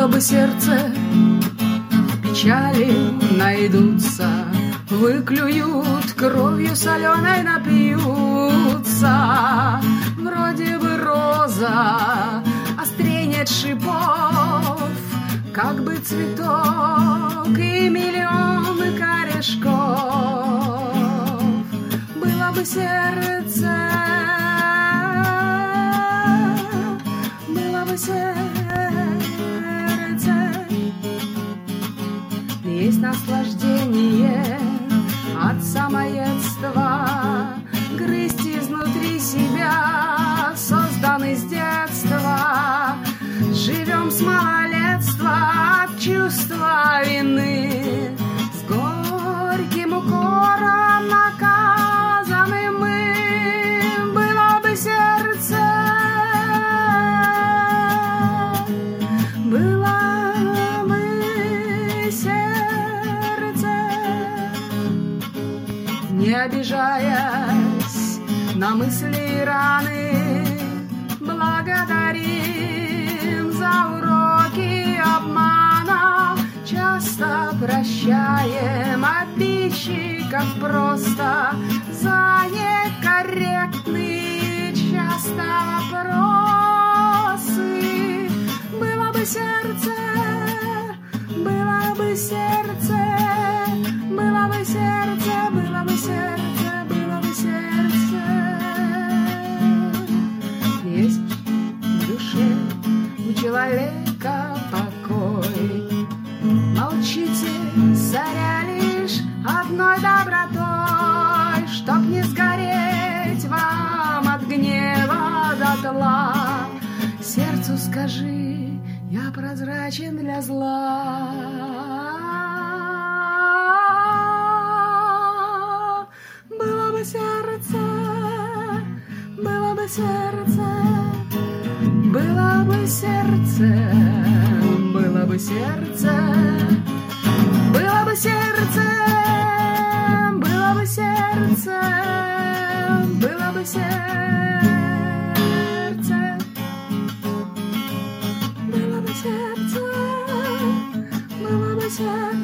Было бы сердце, печали найдутся, выклюют, кровью соленой напьются. Вроде бы роза, острей нет шипов, как бы цветок и миллионы корешков. Было бы сердце, было бы сердце. Есть наслаждение от самоедства, грызть изнутри себя, созданный с детства. Живем с малолетства от чувства вины, с горьким укором наказаны мы. Было бы сердце, было бы сердце. Не обижаясь на мысли и раны, благодарим за уроки обмана. Часто прощаем обидчиков просто за некорректные часто вопросы. Было бы сердце, было бы сердце, было бы сердце, было бы сердце, было бы сердце. Есть в душе у человека покой. Молчите, заря лишь одной добротой, чтоб не сгореть вам от гнева дотла. Сердцу скажи, я прозрачен для зла. Было бы сердце, было бы сердце, было бы сердце, было бы сердце, было бы сердце, было бы сердце, было бы сердце, было бы сердце, было бы сердце.